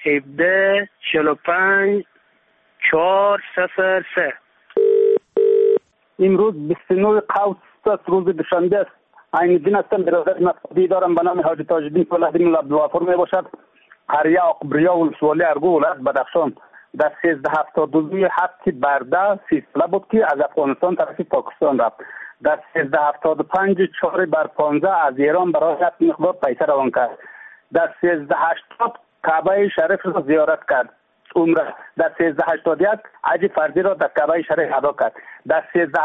17 45 403. امروز 29 قوس است، روز دوشنبه است. عین الدین هستم، برادر مقصدی دارم به نام حاجی تاج الدین فولادی العبدالغفور می باشد. قریه عقبریا ولسوالی ارگو ولایت بدخشان. در 1372 هفت برده 30 ساله بود که از افغانستان طرف پاکستان رفت. در 1375 4 بر 15 از ایران برای یک مقدار پیسه روان کرد. در 1380 کعبه شریف را زیارت کرد، عمره. در 1381 حج فرضی را در کعبه شریف ادا کرد. در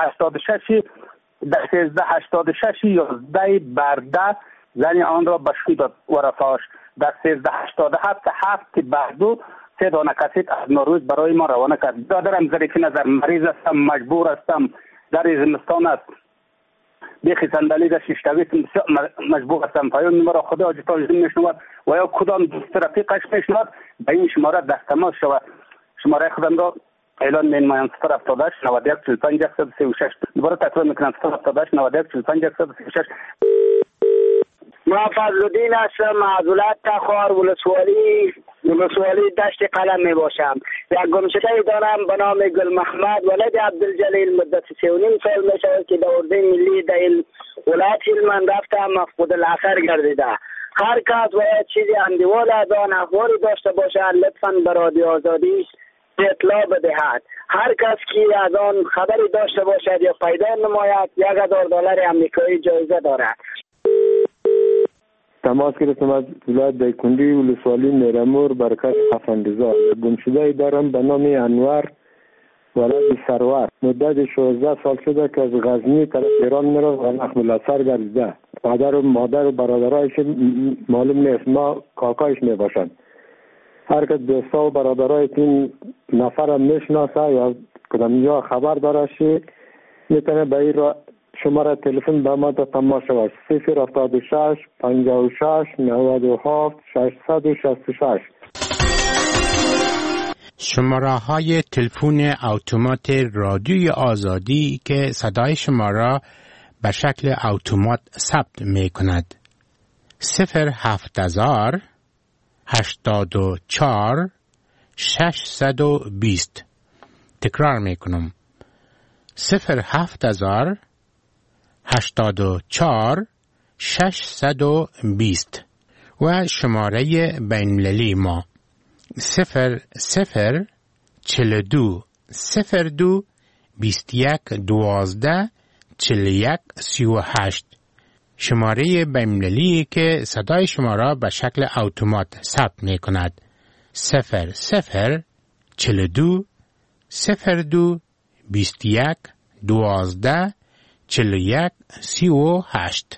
1386 11 برده زن آن را بشکی داد و رفاش. در 1387 7 بردو 3 دانه کاسیت از نروژ برای ما روانه کرد. برادرم ظریف نظر مریض هستم، مجبور هستم، در زمستان است، بیخی صندلی در شیشتویت مجبور هستم. پیام ما را خدا حاجی تاج الدین میشنود و یا کدام دوست رفیقش میشنود به این شماره دست تماس شود. شماره خودم را اعلان می‌نمایم 078 91 45 136. دوباره تکرار میکنم 078 91 45 136. ما فضلالدین هستم، از ولایت تخار ولسوالی دشت قلم می باشم. یک گمشده دارم به نام گل محمد ولد عبدالجلیل، مدت 3.5 سال می شود که در اردوی ملی در ولایت هلمند رفتم، مفقود الاثر گردیده. هر کس باید چیزی اندیوال از آن اخباری داشته باشد لطفاً به رادیو آزادی اطلاع بدهد. هر کس که از آن خبری داشته باشد یا پیدا نماید $1000 آمریکایی جایزه دارد. تماس گرفتم از ولایت دایکنډي ولسوالی میرامور برکت افندزاد. گمشده دارم به نام انور ولد سرور. مدت 16 سال شده که از غزنی طرف ایران میره و مفقود الاثر گردیده. پدر و مادر و برادرایش معلوم نیست، ما کاکایش میباشند. هر که دوستا و برادرای این نفر میشناسه یا کدام یا خبر داره میتونه به این شماره تلفن به ما تماس شود. 076 56 97 666. شماره های تلفن اتومات رادیوی آزادی که صدای شما را به شکل اتومات ثبت می کند. 070 84 620. تکرار می کنم. 070 84 620 و شماره بین‌المللی ما 00 42 02 21 12 41 38. شماره بین‌المللی که صدای شما را به شکل اتومات ثبت می کند. 00 42 02 21 12 41 38.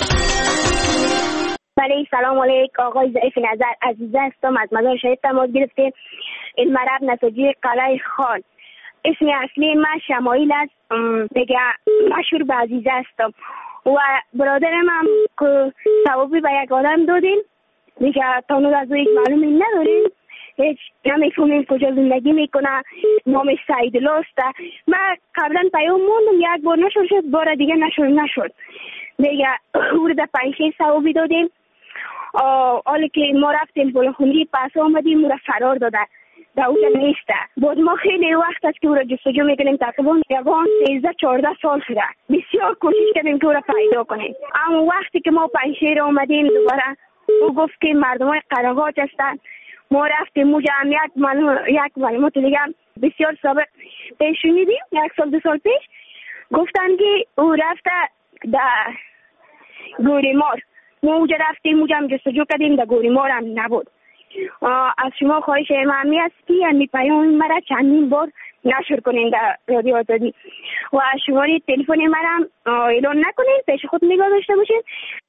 بله، سلام علیکم. آقای ضعیف نظر عزیز هستم، از مزار شهید تماس گرفتیم. علم عرب نساجی قلعه خان. اسم اصلی من شمایل است، دیگه مشهور به عزیز هستم و برادرم هم که ثوابی به یک آدم دادیم دیگه تانو از او معلومی نداریم، هیچ نمیفهمیم کجا زندگی میکنه، نامش سعید لاسته. من قبلا پیام موندم، یک بار نشد، بار دیگه نشد دیگه او رو در 5-6 ثوابی دادیم. حالا که ما رفتیم بلخونی پس آمدیم او را فرار داده، در اونجا نیسته. بعد ما خیلی وقت است که او را جستجو میکنیم، تقریبا 13-14 سال شده. بسیار کوشش کردیم که او را پیدا کنیم. اما وقتی که ما پنجشیر آمدیم دوباره او گفت که مردم های قرهات هستند. ما رفتیم موجه هم یک معلومات دیگه بسیار سابق پیش شنیدیم، 1-2 سال پیش گفتن که او رفته در گوریمار. ما اونجا رفتیم، اونجا هم جستجو کردیم، در گوریمار هم نبود. از شما خواهش مهمی است که این پیام مرا چندین بار نشر کنین در رادیو آزادی و شماره تلفن مرا هم اعلان نکنین، پیش خود نگاه داشته باشین.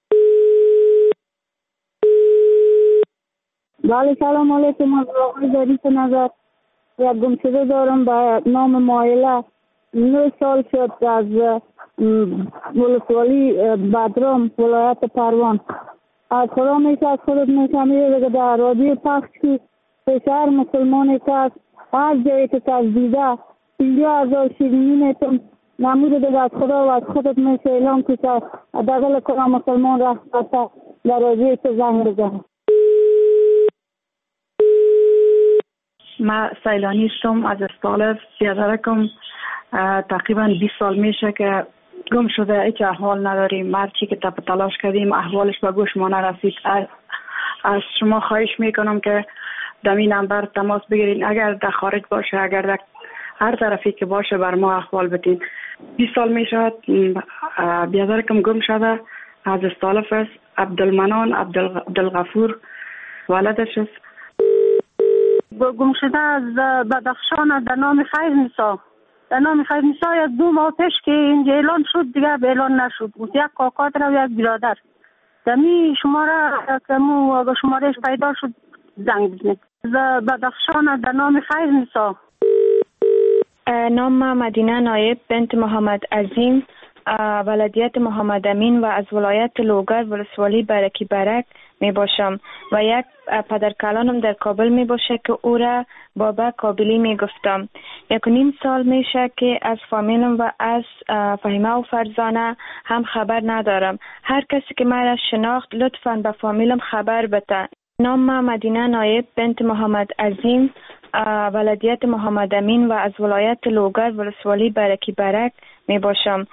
بله، سلام علیکم. از آقای ظریف نظر. یک گمشده دارم به نام مایله. 9 سال شد از ولسوالی بدرام ولایت پروان. از خدا میشه از خودت میشه میره در رادیو پخش که شهر مسلمانی که از هر جایی که دیده 50,000 شیرینی میتون نموده دیگه از خدا و از خودت میشه اعلام که دقل کنم مسلمان رفت در رادیو که زنگ بزنه. من سیلانی شدم از استالف. بیادرکم تقریبا 20 سال میشه که گم شده. هیچ احوال نداریم. مرچی که تلاش کردیم احوالش به گوش ما نرسید. از شما خواهش میکنم که در این نمبر تماس بگیرین. اگر در خارج باشه، اگر در هر طرفی که باشه بر ما احوال بدین. 20 سال میشه بیادرکم گم شده. از استالف است. عبدالمنان عبدالغفور ولدش است. گم شده از بدخشان در نام خیر نیسا. در نام خیر نیسا یک 2 ماه پیش که اینجا اعلان شد دیگه به اعلان نشد. یک کاکا و یک برادر دمی شمارهش پیدا شد زنگ بزنید. بدخشان در نام خیر نیسا. نام مدینه نایب بنت محمد عظیم، ولادیت محمد امین و از ولایت لوگر ولسوالی برکی برک می باشم و یک پدرکلانم در کابل می باشه که او را بابا کابلی می گفتم. 1.5 سال میشه که از فامیلم و از فهیمه و فرزانه هم خبر ندارم. هر کسی که مرا شناخت لطفاً به فامیلم خبر بده. نام مدینه نایب بنت محمد عظیم، ولادیت محمد امین و از ولایت لوگر ولسوالی برکی برک می باشم.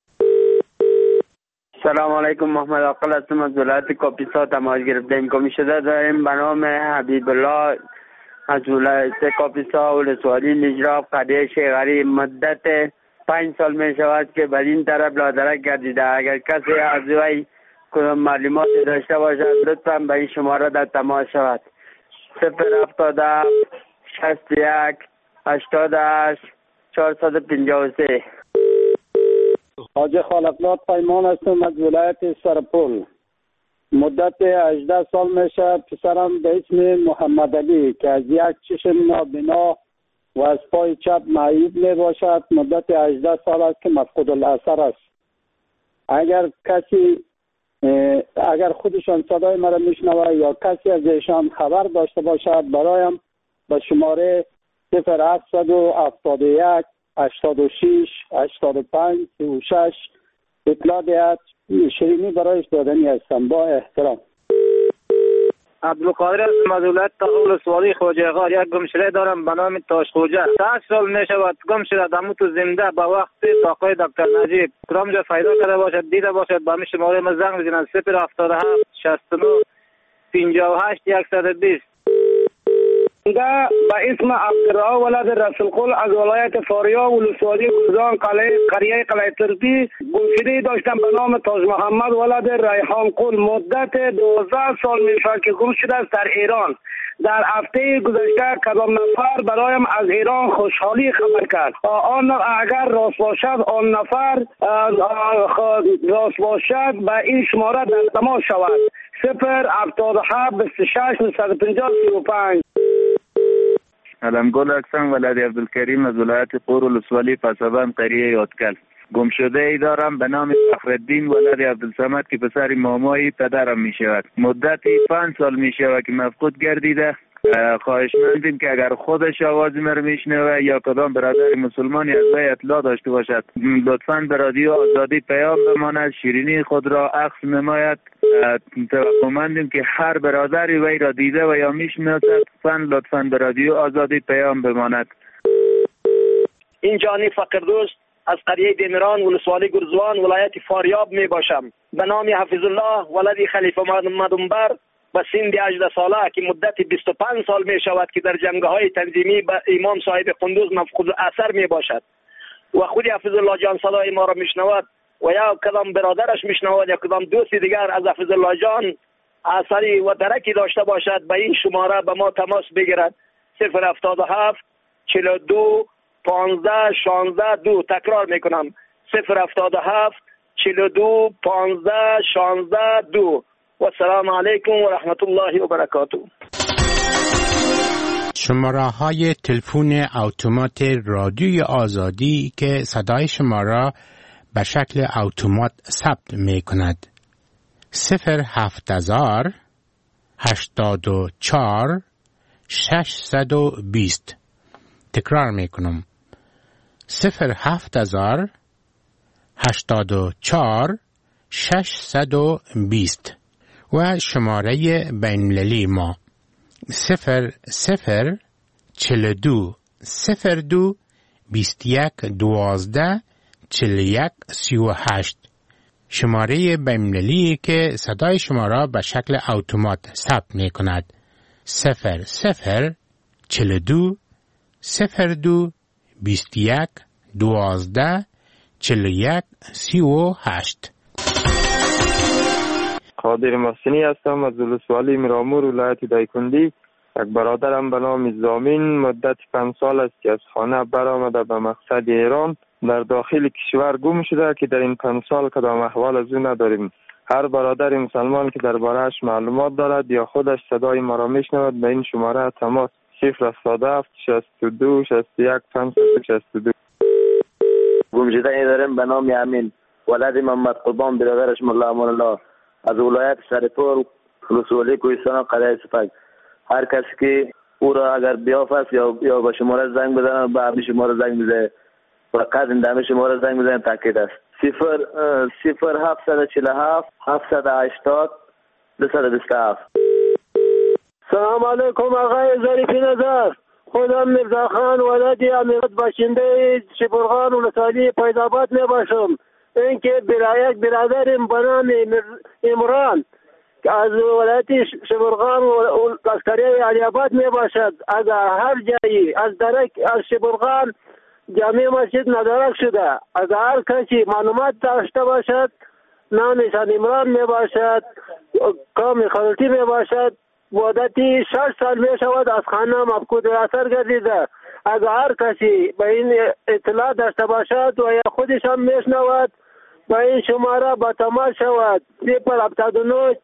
سلام علیکم، محمد عقل هستم از ولایت کاپیسا تماس گرفتیم. گم شده داریم به نام حبیب الله از ولایت کاپیسا ولسوالی نجراب قریه شیغری. مدت 5 سال می شود که بر این طرف لادرک گردیده. اگر کسی از وی کدام معلومات داشته باشد لطفاً به این شماره در تماس شود. 077 61 88 453. حاج خالقزاد پیمان هستم از ولایت سرپل. مدت 18 سال میشه پسرم به اسم محمد علی که از یک چشم نابینا و از پای چپ معیوب می باشد مدت 18 سال است که مفقود الاثر است. اگر خودشان صدای مرا میشنوه یا کسی از ایشان خبر داشته باشد برایم به شماره 0771 86 85 36 اطلاع دهد. شیرینی برایش دادنی هستم. با احترام. عبدالقادر از ولایت تغول سوالی خواجه غار. یک گمشده دارم به نام تاش خوجه. 8 سال می شود گم شده. دمو تو زنده به وقت آقای دکتر نجیب کدام جا پیدا کرده باشد دیده باشد به همین شماره ما زنگ بزنند. 077 69 58 120. به اسم عبدالرحمن ولد رسول قل از ولایت فاریاب ولسوالی گلزان قریه قلعه ترکی گمشده داشتم به نام تاج محمد ولد ریحان قل. مدت 12 سال میشه که گم شده است در ایران. در هفته گذشته کدام نفر برایم از ایران خوشحالی خبر کرد. اگر راست باشد آن نفر راست باشد به این شماره در تماس شود. 077 26 950 35. علمگل اکسان ولد عبدالکریم از ولایت قور ولسوالی پسابند قریه یادکل. گمشده ای دارم به نام فخرالدین ولد عبدالصمد که پسر مامایی پدرم می شود. مدتی 5 سال می شود که مفقود گردیده. خواهشمندیم که اگر خودش آوازی مرا میشنوه یا کدام برادر مسلمانی از وی اطلاع داشته باشد لطفاً به رادیو آزادی پیام بماند. شیرینی خود را عکس نماید. توقعمندیم که هر برادری وی را دیده و یا میشناسد لطفاً به رادیو آزادی پیام بماند. این جانی فقردوست از قریه دیمران ولسوالی گرزوان ولایت فاریاب می باشم. به نام حفظ الله ولد خلیفه مدنبر و سن 18 ساله که مدت 25 سال می شود که در جنگ‌های تنظیمی به امام صاحب قندوز مفقود اثر می باشد و خود حفظ الله جان صدای ما را میشنود و یا کدام برادرش میشنود یا کدام دوستی دیگر از حفظ الله جان اثری و درکی داشته باشد به این شماره به ما تماس بگیرد. 077 42 15 16 2. تکرار میکنم 077 42 15 16 2. و السلام علیکم و رحمت الله و برکاته. شماره های تلفن اتومات رادیوی آزادی که صدای شما را به شکل اتومات ثبت می کند. 070 84 620. تکرار می کنم 070 84 620 و شماره بین‌المللی ما 00 42 02 21 12 41 38. شماره بین‌المللی که صدای شما را به شکل اتومات ثبت می کند. 00 42 02 21 12 41 38. قادر محسنی هستم از ولسوالی میرامور ولایت دایکنی. یک برادرم به نام زامین مدت 5 سال است که از خانه برآمده به مقصد ایران در داخل کشور گم شده که در این 5 سال کدام احوال از او نداریم. هر برادر مسلمان که درباره‌اش معلومات دارد یا خودش صدای ما را میشنود به این شماره تماس 077 62 61 562. گم شده ای داریم به نام امین ولد محمد قربان برادرش مولا امان الله از ولایت سرپل ولسوالی کوهستان قریه سپک. هر کسی که او را اگر بیافت یا به شماره زنگ بزنه به همین شماره زنگ بزنه، فقط این همین شماره زنگ بزنه تاکید است. 0747 780 227. سلام علیکم آقای ظریفی نظر. خودم مرزا خان ولد امیرات باشنده شبرغان ولسوالی فیض‌آباد می باشم. اینکه یک برادرم به نام عمران از ولایت شبرغان و عسکری علی آباد می باشد. اگر هر جایی از درک از شبرغان جامع مسجد ندارک شده، اگر هر کسی معلومات داشته باشد نامشان عمران می باشد، قوم خلطی می باشد، مدتی 6 سال می شود از خانه مفقود اثر گردیده. اگر هر کسی به این اطلاع داشته باشد و یا خودش هم میشنود با این شماره با تماس شود 079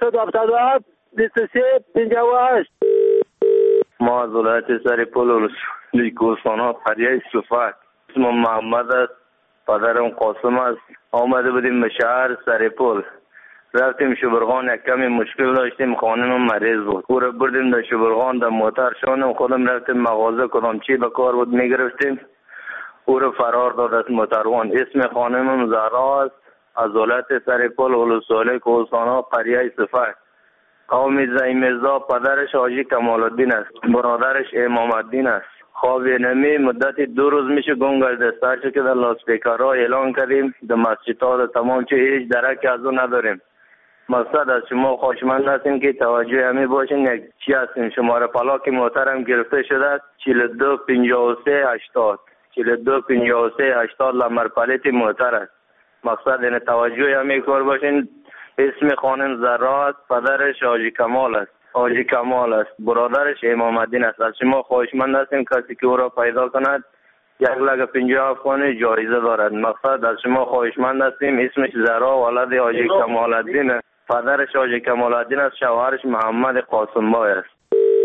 477 23 58. ما از ولایت سرپل ولسوالی کوهستان قریه سپک. اسم محمد است، پدرم قاسم است. آمده بودیم به شهر سرپل، رفتیم شبرغان، یک کمی مشکل داشتیم، خانم مریض بود، او را بردیم در شبرغان در موتر شانم خودم رفتیم مغازه کدام چی به کار بود میگرفتیم، او را فرار داد از موتروان. اسم خانمم زهرا است، از ولایت سرپل ولسوالی کوهستان قریه سپک. قوم زیمزا، پدرش حاجی کمال الدین است، برادرش امام الدین است. خواب نمی مدت 2 روز میشه گم گشته. سرچه که در لاسپیکرها اعلان کردیم، در مسجدها در تمام چه هیچ درکی از او نداریم. مقصد از شما خواهشمند هستیم که توجه همی باشین. یک چی هستیم شماره پلاک محترم گرفته شده است 42 53 80 42 53 80 لمر پلیت محتر است. مقصد این توجه همی کار باشین. اسم خانم زهرا است، پدرش حاجی کمال است، حاجی کمال است، برادرش امام الدین است. از شما خواهشمند هستیم کسی که او را پیدا کند 1,50,000 افغانی جایزه دارد. مقصد از شما خواهشمند هستیم. اسمش زهرا ولد حاجی کمال الدین است، پدرش حاجی کمال الدین است، شوهرش محمد قاسم بای است.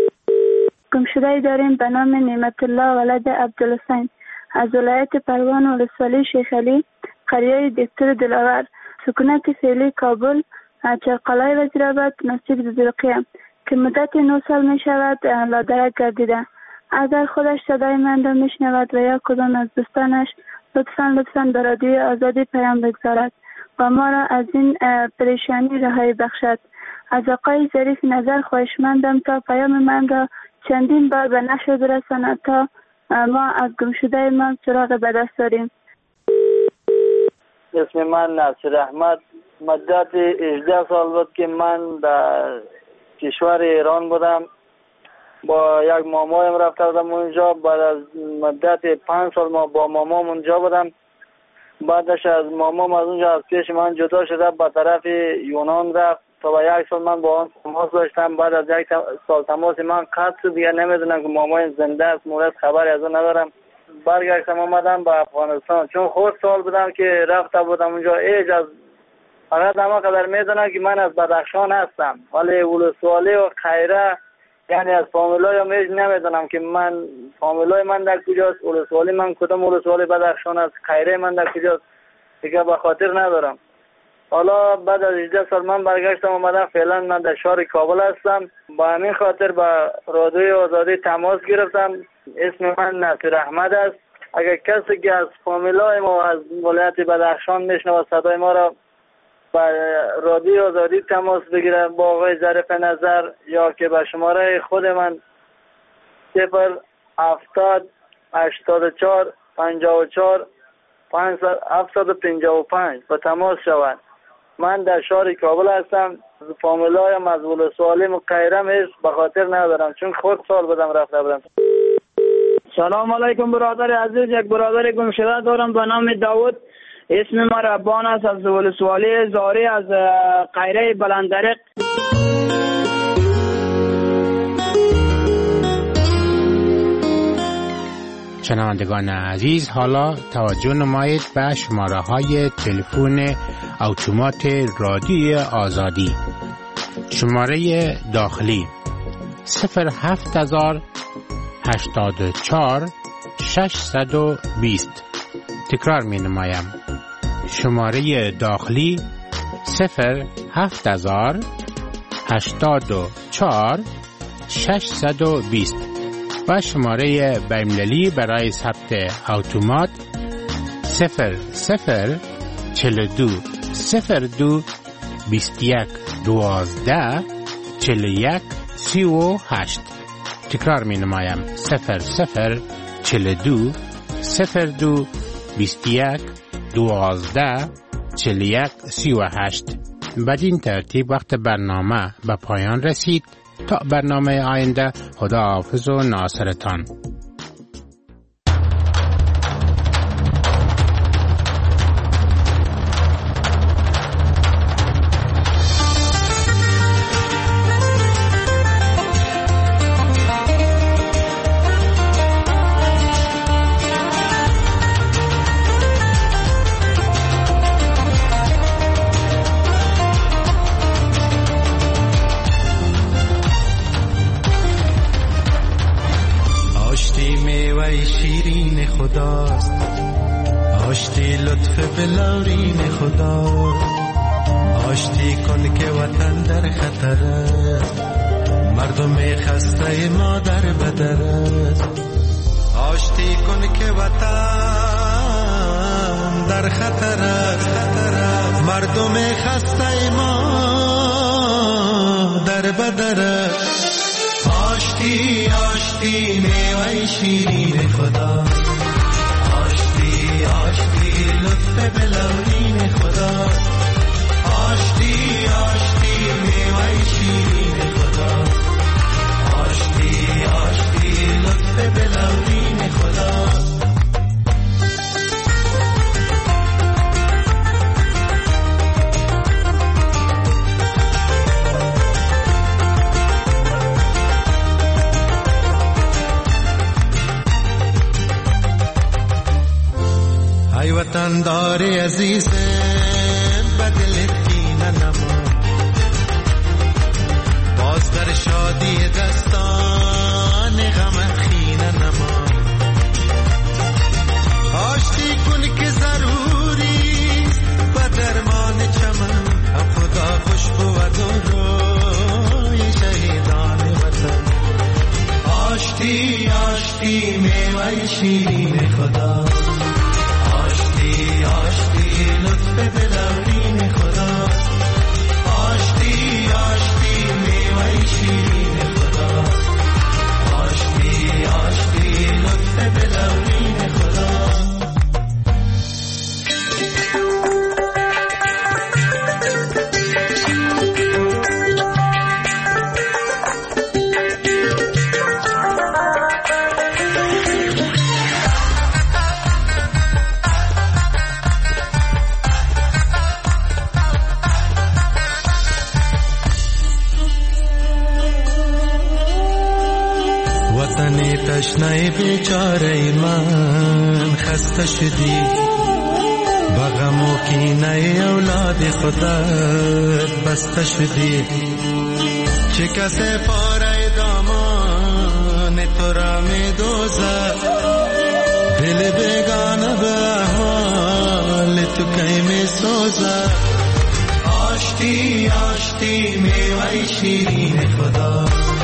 گم شده داریم به نام نعمت الله ولد عبدالحسین از ولایت پروان ولسوالی شیخ علی قریه دکتر دلاور سکونت فعلی کابل چرقلای وزیرآباد نصیب زرقیه که مدت 9 سال می شود لادرک گردیده. اگر خودش صدای من را می شنود و یا کدام از دوستانش لطفاً به رادیوی آزادی پیام بگذارد و ما را از این پریشانی رهایی بخشد. از آقای ظریف نظر خواهشمندم تا پیام من را چندین بار به نشر برساند تا ما از گم شده ما سراغ به دست داریم. اسم من ناصر احمد. مدت 18 سال بود که من در کشور ایران بودم. با یک مامایم رفته بودم اونجا. بعد از مدت 5 سال ما با مامام اونجا بودم. بعدش از مامام از اونجا از پیش من جدا شده به طرف یونان رفت تا با 1 سال من با آن تماس داشتم. بعد از 1 سال تماس من قطع شد. دیگه نمیدونم که مامایم زنده است مورد خبری از اون ندارم. برگشتم آمدم به افغانستان چون خود سال بودم که رفته بودم اونجا. ایج از فقط همه قدر میدونم که من از بدخشان هستم ولی ولسوالی و خیره یعنی از فامیلای هم ایج نمیدونم که من فامیلای من در کجاست، ولسوالی من کدام ولسوالی بدخشان است، خیره من در کجاست دیگه به خاطر ندارم. حالا بعد از 18 سال من برگشتم آمدم. فعلا من در شهر کابل هستم. با همین خاطر با رادیوی آزادی تماس گرفتم. اسم من ناصر احمد است. اگر کسی که از فامیلای ما از ولایت بدخشان میشنوه صدای ما را با رادیوی آزادی تماس بگیره با آقای ظریف نظر یا که به شماره خود من 70 84 54 755 به تماس شوند. من در شهر کابل هستم. فامیلایم از ولسوالی مقیرم است، به خاطر ندارم چون خود سال بدم رفته بودم. سلام علیکم برادر عزیز. یک برادر گمشده دارم به نام داود. اسم ما ربان است، از ولسوالی زاری از قیره بلندرق. شنوندگان عزیز، حالا توجه نمایید به شماره های تلفن اتومات رادیوی آزادی. شماره داخلی 07084 620. تکرار می نمایم. شماره داخلی 07084 620 و شماره بین‌المللی برای ثبت اتومات 0042 02 21 12 41 38. تکرار می نمایم. 0042 02 21 12 41 38. بدین ترتیب وقت برنامه به پایان رسید. تا برنامه آینده، خداحافظ و ناصرتان. آشتی لطف بلورین خدا، آشتی کن که وطن در خطر است، مردم خسته ما در بدر است. آشتی کن که وطن در خطر است، مردم خسته ما در بدر است. آشتی آشتی میوه شیرین خدا، آشتی لطف بلورین خدا، آشتی آشتی میوه شیرین خدا، آشتی آشتی لطف بلورین خدا. ای وطن داری عزیز بدل کینه نما، باز در شادی دستان غم خینه نما. آشتی کن که ضروری و درمان چمن، هم خدا خوش بود و روی شهیدان وطن. آشتی آشتی میوه شیرین خدا، آشتی لطف بلورین خدا، آشتی آشتی میوه شیرین خدا، آشتی آشتی لطف بلورین خدا. تشنه بیچاره من خسته شدی، بغم و کینه اولاد خودت بسته شدی. چه کسی پاره دامان تو را می دوزد، دل بیگانه به حال تو کی می سوزد. آشتی آشتی میوه شیرین خدا،